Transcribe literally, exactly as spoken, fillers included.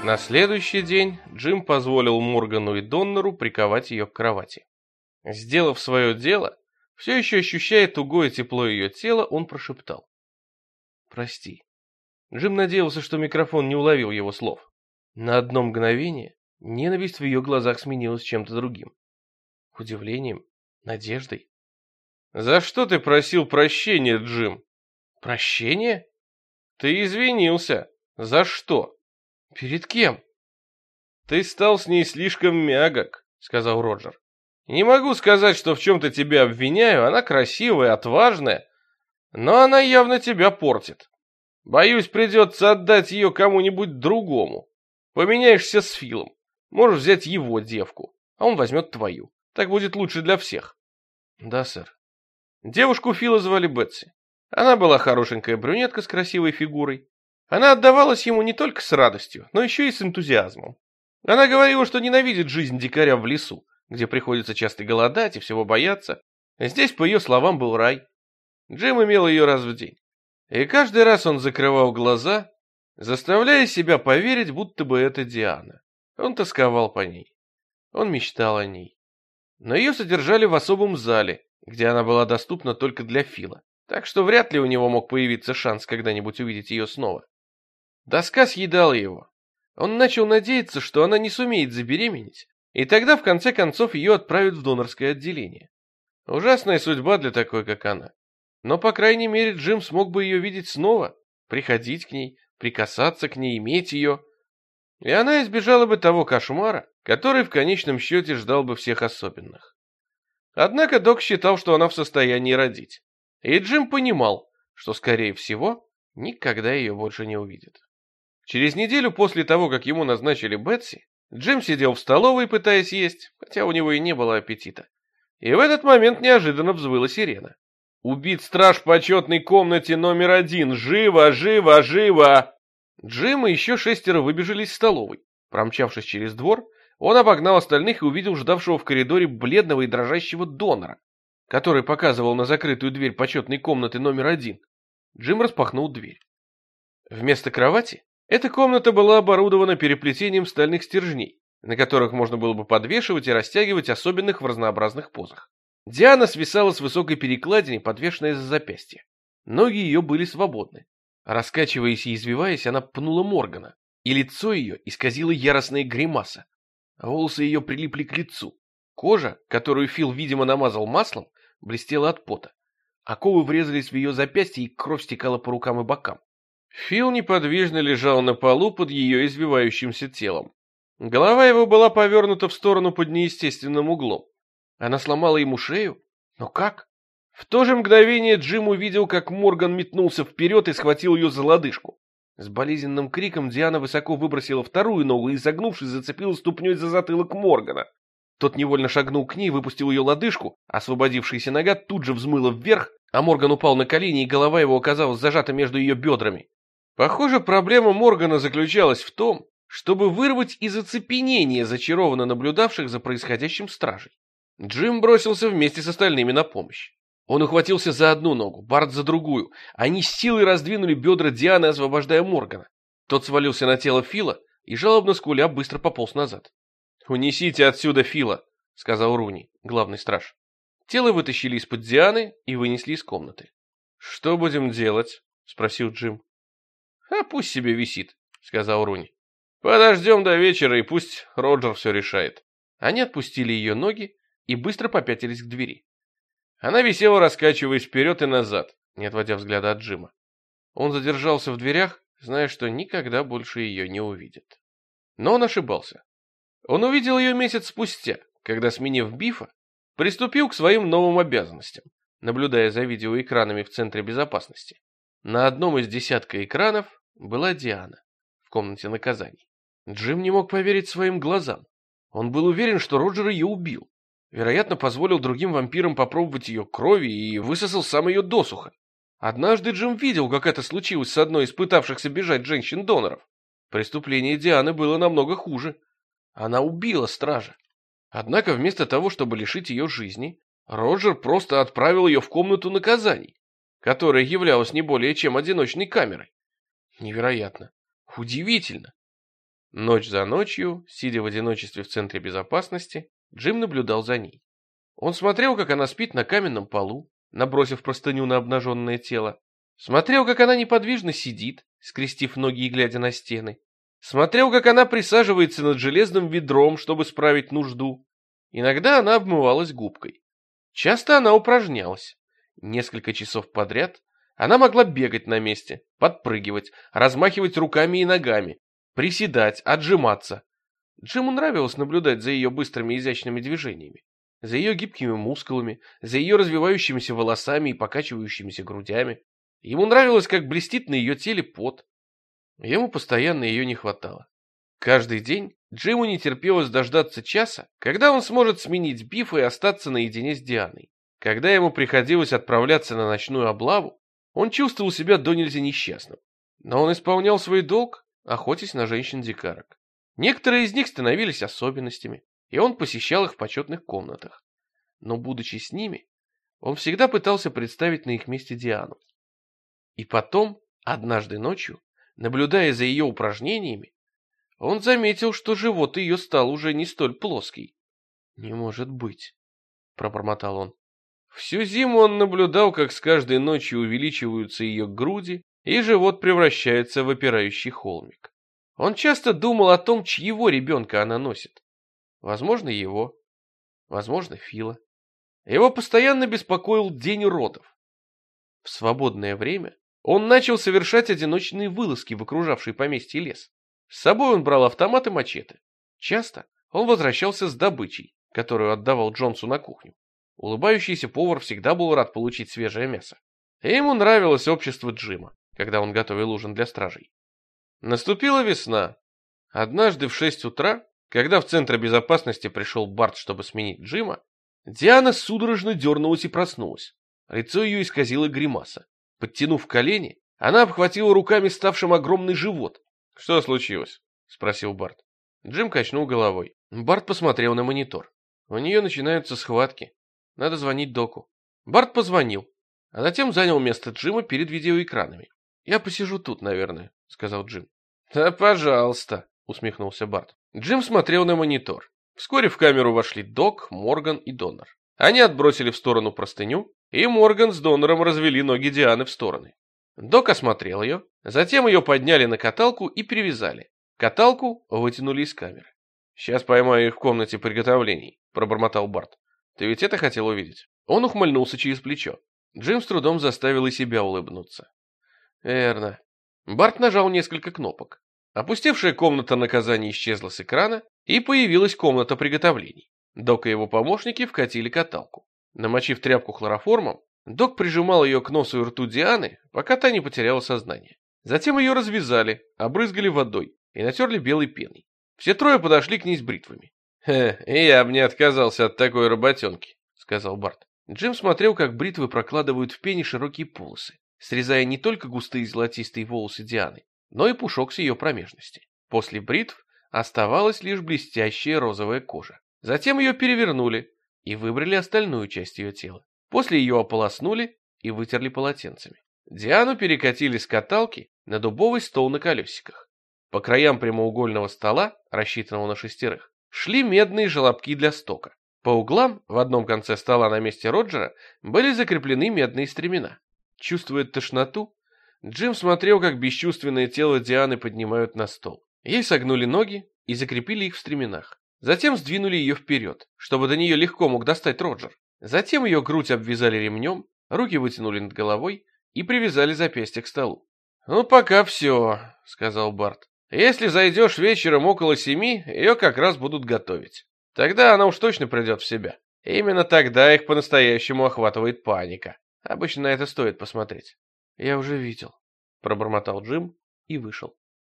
На следующий день Джим позволил Моргану и Доннеру приковать ее к кровати. Сделав свое дело, все еще ощущая тугое тепло ее тела, он прошептал: «Прости». Джим надеялся, что микрофон не уловил его слов. На одно мгновение ненависть в ее глазах сменилась чем-то другим. Удивлением, надеждой. «За что ты просил прощения, Джим?» «Прощения? Ты извинился. За что?» «Перед кем?» «Ты стал с ней слишком мягок», — сказал Роджер. «Не могу сказать, что в чем-то тебя обвиняю, она красивая, отважная, но она явно тебя портит. Боюсь, придется отдать ее кому-нибудь другому. Поменяешься с Филом, можешь взять его девку, а он возьмет твою. Так будет лучше для всех». «Да, сэр». Девушку Фила звали Бетси. Она была хорошенькая брюнетка с красивой фигурой. Она отдавалась ему не только с радостью, но еще и с энтузиазмом. Она говорила, что ненавидит жизнь дикаря в лесу, где приходится часто голодать и всего бояться. Здесь, по ее словам, был рай. Джим имел ее раз в день. И каждый раз он закрывал глаза, заставляя себя поверить, будто бы это Диана. Он тосковал по ней. Он мечтал о ней. Но ее содержали в особом зале, где она была доступна только для Фила, так что вряд ли у него мог появиться шанс когда-нибудь увидеть ее снова. Доска съедала его. Он начал надеяться, что она не сумеет забеременеть, и тогда в конце концов ее отправят в донорское отделение. Ужасная судьба для такой, как она. Но, по крайней мере, Джим смог бы ее видеть снова, приходить к ней, прикасаться к ней, иметь ее. И она избежала бы того кошмара, который в конечном счете ждал бы всех особенных. Однако док считал, что она в состоянии родить. И Джим понимал, что, скорее всего, никогда ее больше не увидит. Через неделю после того, как ему назначили Бетси, Джим сидел в столовой, пытаясь есть, хотя у него и не было аппетита. И в этот момент неожиданно взвыла сирена. «Убит страж в почетной комнате номер один! Живо, живо, живо!» Джим и еще шестеро выбежали из столовой. Промчавшись через двор, он обогнал остальных и увидел ждавшего в коридоре бледного и дрожащего донора, который показывал на закрытую дверь почетной комнаты номер один. Джим распахнул дверь. Вместо кровати эта комната была оборудована переплетением стальных стержней, на которых можно было бы подвешивать и растягивать особенных в разнообразных позах. Диана свисала с высокой перекладины, подвешенной за запястье. Ноги ее были свободны. Раскачиваясь и извиваясь, она пнула Моргана, и лицо ее исказило яростная гримаса. Волосы ее прилипли к лицу. Кожа, которую Фил, видимо, намазал маслом, блестела от пота. Оковы врезались в ее запястье, и кровь стекала по рукам и бокам. Фил неподвижно лежал на полу под ее извивающимся телом. Голова его была повернута в сторону под неестественным углом. Она сломала ему шею? Но как? В то же мгновение Джим увидел, как Морган метнулся вперед и схватил ее за лодыжку. С болезненным криком Диана высоко выбросила вторую ногу и, загнувшись, зацепила ступней за затылок Моргана. Тот невольно шагнул к ней, выпустил ее лодыжку, освободившаяся нога тут же взмыла вверх, а Морган упал на колени, и голова его оказалась зажата между ее бедрами. Похоже, проблема Моргана заключалась в том, чтобы вырвать из оцепенения зачарованно наблюдавших за происходящим стражей. Джим бросился вместе с остальными на помощь. Он ухватился за одну ногу, Барт за другую. Они с силой раздвинули бедра Дианы, освобождая Моргана. Тот свалился на тело Фила и, жалобно скуля, быстро пополз назад. «Унесите отсюда Фила», — сказал Руни, главный страж. Тело вытащили из-под Дианы и вынесли из комнаты. «Что будем делать?» — спросил Джим. «А пусть себе висит», — сказал Руни. «Подождем до вечера, и пусть Роджер все решает». Они отпустили ее ноги и быстро попятились к двери. Она висела, раскачиваясь вперед и назад, не отводя взгляда от Джима. Он задержался в дверях, зная, что никогда больше ее не увидит. Но он ошибался. Он увидел ее месяц спустя, когда, сменив Бифа, приступил к своим новым обязанностям, наблюдая за видеоэкранами в Центре безопасности. На одном из десятка экранов была Диана в комнате наказаний. Джим не мог поверить своим глазам. Он был уверен, что Роджер ее убил. Вероятно, позволил другим вампирам попробовать ее крови и высосал сам ее досуха. Однажды Джим видел, как это случилось с одной из пытавшихся бежать женщин-доноров. Преступление Дианы было намного хуже. Она убила стража. Однако вместо того, чтобы лишить ее жизни, Роджер просто отправил ее в комнату наказаний, которая являлась не более чем одиночной камерой. Невероятно. Удивительно. Ночь за ночью, сидя в одиночестве в центре безопасности, Джим наблюдал за ней. Он смотрел, как она спит на каменном полу, набросив простыню на обнаженное тело. Смотрел, как она неподвижно сидит, скрестив ноги и глядя на стены. Смотрел, как она присаживается над железным ведром, чтобы справить нужду. Иногда она обмывалась губкой. Часто она упражнялась. Несколько часов подряд она могла бегать на месте, подпрыгивать, размахивать руками и ногами, приседать, отжиматься. Джиму нравилось наблюдать за ее быстрыми изящными движениями, за ее гибкими мускулами, за ее развивающимися волосами и покачивающимися грудями. Ему нравилось, как блестит на ее теле пот. Ему постоянно ее не хватало. Каждый день Джиму не терпелось дождаться часа, когда он сможет сменить Биф и остаться наедине с Дианой. Когда ему приходилось отправляться на ночную облаву, он чувствовал себя до нельзя несчастным. Но он исполнял свой долг, охотясь на женщин-дикарок. Некоторые из них становились особенностями, и он посещал их в почетных комнатах. Но, будучи с ними, он всегда пытался представить на их месте Диану. И потом, однажды ночью, наблюдая за ее упражнениями, он заметил, что живот ее стал уже не столь плоский. «Не может быть», — пробормотал он. Всю зиму он наблюдал, как с каждой ночью увеличиваются ее груди, и живот превращается в выпирающий холмик. Он часто думал о том, чьего ребенка она носит. Возможно, его. Возможно, Фила. Его постоянно беспокоил день родов. В свободное время он начал совершать одиночные вылазки в окружавший поместье лес. С собой он брал автомат и мачете. Часто он возвращался с добычей, которую отдавал Джонсу на кухню. Улыбающийся повар всегда был рад получить свежее мясо. И ему нравилось общество Джима, когда он готовил ужин для стражей. Наступила весна. Однажды в шесть утра, когда в центр безопасности пришел Барт, чтобы сменить Джима, Диана судорожно дернулась и проснулась. Лицо ее исказило гримаса. Подтянув колени, она обхватила руками ставшим огромный живот. «Что случилось?» — спросил Барт. Джим качнул головой. Барт посмотрел на монитор. «У нее начинаются схватки. Надо звонить доку». Барт позвонил, а затем занял место Джима перед видеоэкранами. «Я посижу тут, наверное», — сказал Джим. «Да, пожалуйста», — усмехнулся Барт. Джим смотрел на монитор. Вскоре в камеру вошли Док, Морган и Доннер. Они отбросили в сторону простыню, и Морган с Доннером развели ноги Дианы в стороны. Док осмотрел ее, затем ее подняли на каталку и перевязали. Каталку вытянули из камеры. «Сейчас поймаю их в комнате приготовлений», — пробормотал Барт. «Ты ведь это хотел увидеть?» Он ухмыльнулся через плечо. Джим с трудом заставил и себя улыбнуться. «Верно». Барт нажал несколько кнопок. Опустевшая комната наказания исчезла с экрана, и появилась комната приготовлений. Док и его помощники вкатили каталку. Намочив тряпку хлороформом, Док прижимал ее к носу и рту Дианы, пока та не потеряла сознание. Затем ее развязали, обрызгали водой и натерли белой пеной. Все трое подошли к ней с бритвами. «Хе, и я бы не отказался от такой работенки», — сказал Барт. Джим смотрел, как бритвы прокладывают в пене широкие полосы, срезая не только густые золотистые волосы Дианы, но и пушок с ее промежности. После бритв оставалась лишь блестящая розовая кожа. Затем ее перевернули и выбрали остальную часть ее тела. После ее ополоснули и вытерли полотенцами. Диану перекатили с каталки на дубовый стол на колесиках. По краям прямоугольного стола, рассчитанного на шестерых, шли медные желобки для стока. По углам, в одном конце стола на месте Роджера, были закреплены медные стремена. Чувствуя тошноту, Джим смотрел, как бесчувственное тело Дианы поднимают на стол. Ей согнули ноги и закрепили их в стременах. Затем сдвинули ее вперед, чтобы до нее легко мог достать Роджер. Затем ее грудь обвязали ремнем, руки вытянули над головой и привязали запястья к столу. «Ну, пока все», — сказал Барт. «Если зайдешь вечером около семи, ее как раз будут готовить. Тогда она уж точно придет в себя. Именно тогда их по-настоящему охватывает паника. Обычно на это стоит посмотреть». «Я уже видел», — пробормотал Джим и вышел.